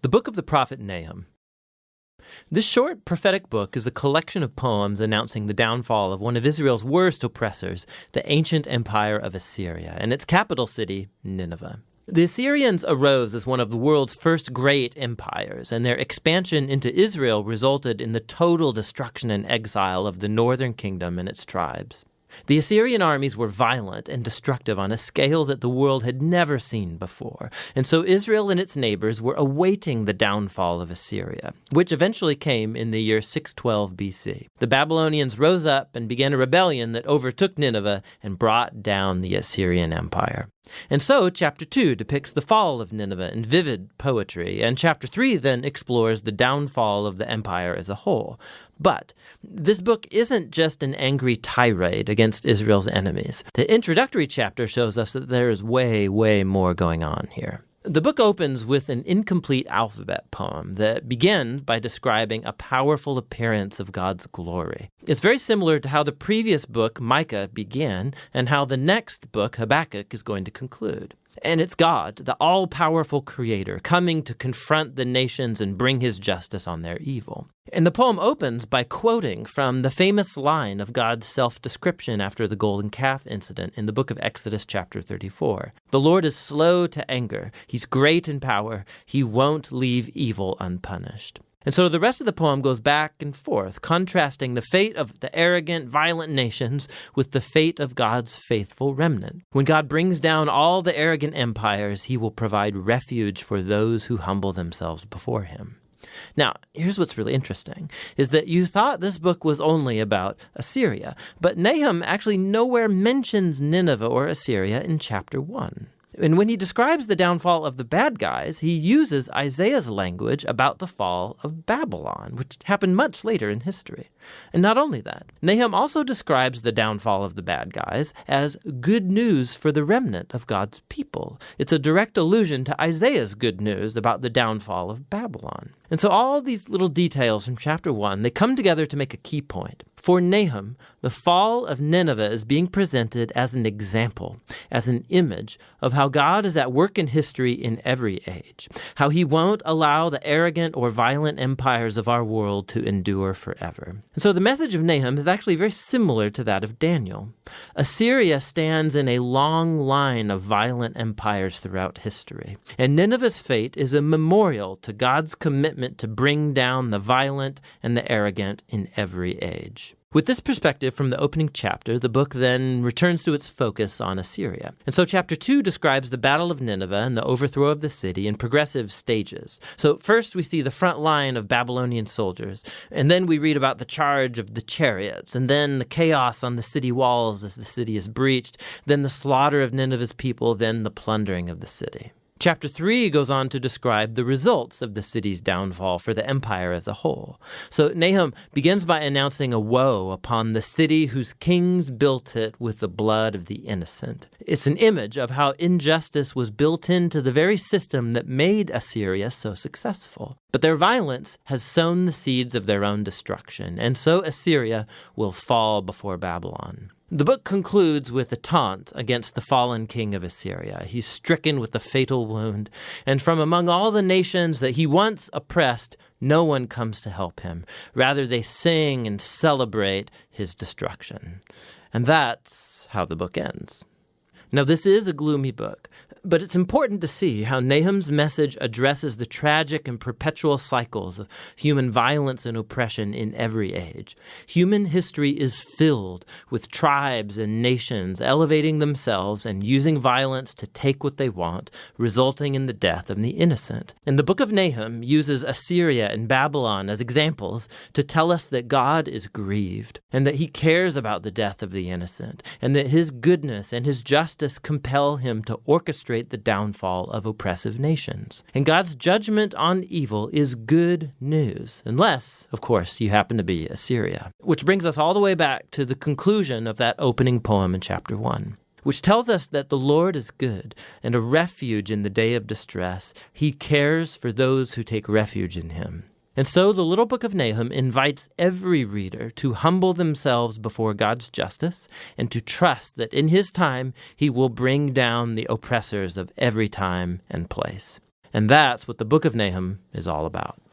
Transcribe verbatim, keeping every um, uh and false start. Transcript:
The book of the prophet Nahum. This short prophetic book is a collection of poems announcing the downfall of one of Israel's worst oppressors, the ancient empire of Assyria, and its capital city, Nineveh. The Assyrians arose as one of the world's first great empires, and their expansion into Israel resulted in the total destruction and exile of the northern kingdom and its tribes. The Assyrian armies were violent and destructive on a scale that the world had never seen before, and so Israel and its neighbors were awaiting the downfall of Assyria, which eventually came in the year six twelve B C. The Babylonians rose up and began a rebellion that overtook Nineveh and brought down the Assyrian Empire. And so chapter two depicts the fall of Nineveh in vivid poetry, and chapter three then explores the downfall of the empire as a whole. But this book isn't just an angry tirade against Israel's enemies. The introductory chapter shows us that there is way, way more going on here. The book opens with an incomplete alphabet poem that begins by describing a powerful appearance of God's glory. It's very similar to how the previous book, Micah, began and how the next book, Habakkuk, is going to conclude. And it's God, the all-powerful creator, coming to confront the nations and bring his justice on their evil. And the poem opens by quoting from the famous line of God's self-description after the golden calf incident in the book of Exodus chapter thirty-four. The Lord is slow to anger. He's great in power. He won't leave evil unpunished. And so the rest of the poem goes back and forth, contrasting the fate of the arrogant, violent nations with the fate of God's faithful remnant. When God brings down all the arrogant empires, he will provide refuge for those who humble themselves before him. Now, here's what's really interesting, is that you thought this book was only about Assyria, but Nahum actually nowhere mentions Nineveh or Assyria in chapter one. And when he describes the downfall of the bad guys, he uses Isaiah's language about the fall of Babylon, which happened much later in history. And not only that, Nahum also describes the downfall of the bad guys as good news for the remnant of God's people. It's a direct allusion to Isaiah's good news about the downfall of Babylon. And so all these little details from chapter one, they come together to make a key point. For Nahum, the fall of Nineveh is being presented as an example, as an image of how God is at work in history in every age, how he won't allow the arrogant or violent empires of our world to endure forever. And so the message of Nahum is actually very similar to that of Daniel. Assyria stands in a long line of violent empires throughout history, and Nineveh's fate is a memorial to God's commitment to bring down the violent and the arrogant in every age. With this perspective from the opening chapter, the book then returns to its focus on Assyria. And so chapter two describes the Battle of Nineveh and the overthrow of the city in progressive stages. So first we see the front line of Babylonian soldiers, and then we read about the charge of the chariots, and then the chaos on the city walls as the city is breached, then the slaughter of Nineveh's people, then the plundering of the city. Chapter three goes on to describe the results of the city's downfall for the empire as a whole. So Nahum begins by announcing a woe upon the city whose kings built it with the blood of the innocent. It's an image of how injustice was built into the very system that made Assyria so successful. But their violence has sown the seeds of their own destruction, and so Assyria will fall before Babylon. The book concludes with a taunt against the fallen king of Assyria. He's stricken with a fatal wound, and from among all the nations that he once oppressed, no one comes to help him. Rather, they sing and celebrate his destruction. And that's how the book ends. Now, this is a gloomy book, but it's important to see how Nahum's message addresses the tragic and perpetual cycles of human violence and oppression in every age. Human history is filled with tribes and nations elevating themselves and using violence to take what they want, resulting in the death of the innocent. And the book of Nahum uses Assyria and Babylon as examples to tell us that God is grieved and that he cares about the death of the innocent, and that his goodness and his justice compel him to orchestrate the downfall of oppressive nations. And God's judgment on evil is good news, unless, of course, you happen to be Assyria. Which brings us all the way back to the conclusion of that opening poem in chapter one, which tells us that the Lord is good and a refuge in the day of distress. He cares for those who take refuge in him. And so the little book of Nahum invites every reader to humble themselves before God's justice and to trust that in his time he will bring down the oppressors of every time and place. And that's what the book of Nahum is all about.